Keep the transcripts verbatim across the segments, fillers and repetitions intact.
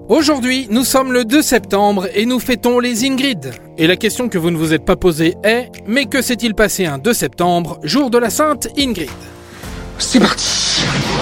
Aujourd'hui, nous sommes le deux septembre et nous fêtons les Ingrid. Et la question que vous ne vous êtes pas posée est « Mais que s'est-il passé un deux septembre, jour de la Sainte Ingrid ?» C'est parti.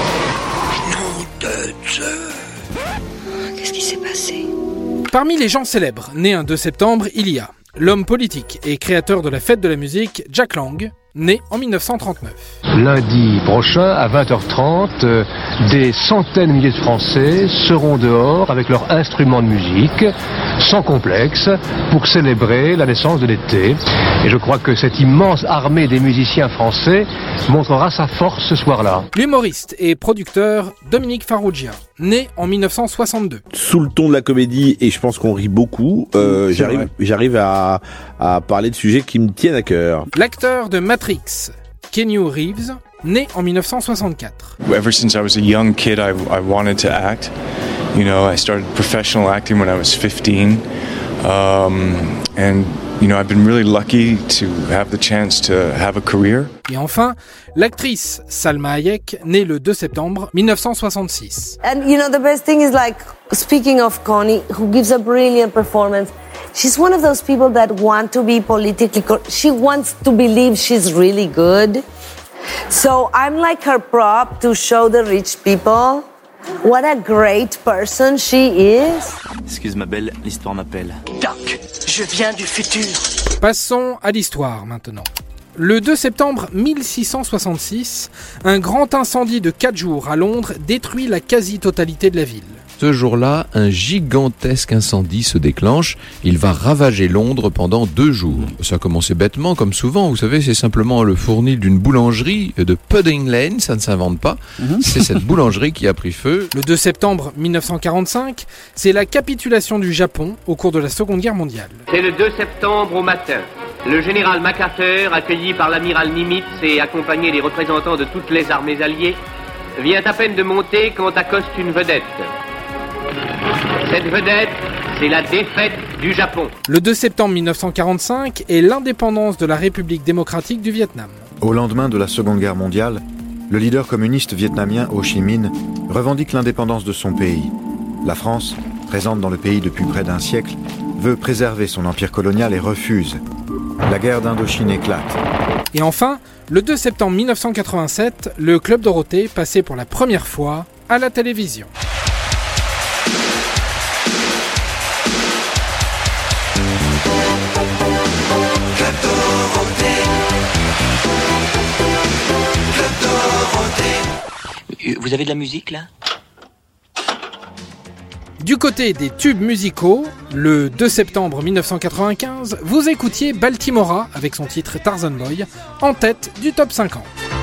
Nom de Dieu. Qu'est-ce qui s'est passé ? Parmi les gens célèbres nés un deux septembre, il y a l'homme politique et créateur de la fête de la musique, Jack Lang, né en dix-neuf cent trente-neuf. Lundi prochain, à vingt heures trente, euh, des centaines de milliers de Français seront dehors avec leurs instruments de musique, sans complexe, pour célébrer la naissance de l'été. Et je crois que cette immense armée des musiciens français montrera sa force ce soir-là. L'humoriste et producteur Dominique Farrugia, né en dix-neuf cent soixante-deux. Sous le ton de la comédie, et je pense qu'on rit beaucoup, euh, j'arrive, j'arrive à, à parler de sujets qui me tiennent à cœur. L'acteur de Matrix, Keanu Reeves, né en dix-neuf cent soixante-quatre. Ever since I was a young kid, I, I wanted to act. You know, I started professional acting when I was fifteen. Um, and, you know, I've been really lucky to have the chance to have a career. Et enfin, l'actrice Salma Hayek, née le deux septembre dix-neuf cent soixante-six. And, you know, the best thing is, like, speaking of Connie, who gives a brilliant performance, she's one of those people that want to be politically correct. She wants to believe she's really good. So I'm like her prop to show the rich people what a great person she is. Excuse ma belle, l'histoire m'appelle. Doc, je viens du futur. Passons à l'histoire maintenant. Le deux septembre mille six cent soixante-six, un grand incendie de quatre jours à Londres détruit la quasi-totalité de la ville. Ce jour-là, un gigantesque incendie se déclenche. Il va ravager Londres pendant deux jours. Ça a commencé bêtement, comme souvent. Vous savez, c'est simplement le fournil d'une boulangerie de Pudding Lane. Ça ne s'invente pas. Mm-hmm. C'est cette boulangerie qui a pris feu. Le deux septembre mille neuf cent quarante-cinq, c'est la capitulation du Japon au cours de la Seconde Guerre mondiale. C'est le deux septembre au matin. Le général MacArthur, accueilli par l'amiral Nimitz et accompagné des représentants de toutes les armées alliées, vient à peine de monter quand accoste une vedette. Cette vedette, c'est la défaite du Japon. Le deux septembre mille neuf cent quarante-cinq est l'indépendance de la République démocratique du Vietnam. Au lendemain de la Seconde Guerre mondiale, le leader communiste vietnamien Ho Chi Minh revendique l'indépendance de son pays. La France, présente dans le pays depuis près d'un siècle, veut préserver son empire colonial et refuse. La guerre d'Indochine éclate. Et enfin, le deux septembre mille neuf cent quatre-vingt-sept, le Club Dorothée passait pour la première fois à la télévision. Vous avez de la musique là ? Du côté des tubes musicaux, le deux septembre mille neuf cent quatre-vingt-quinze, vous écoutiez Baltimora avec son titre Tarzan Boy en tête du top cinquante.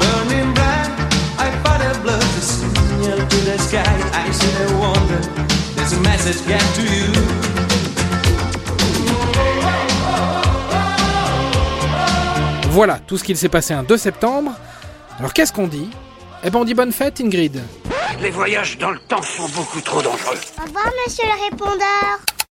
Voilà tout ce qu'il s'est passé un deux septembre. Alors qu'est-ce qu'on dit ? Eh ben on dit bonne fête, Ingrid. Les voyages dans le temps sont beaucoup trop dangereux. Au revoir, monsieur le répondeur.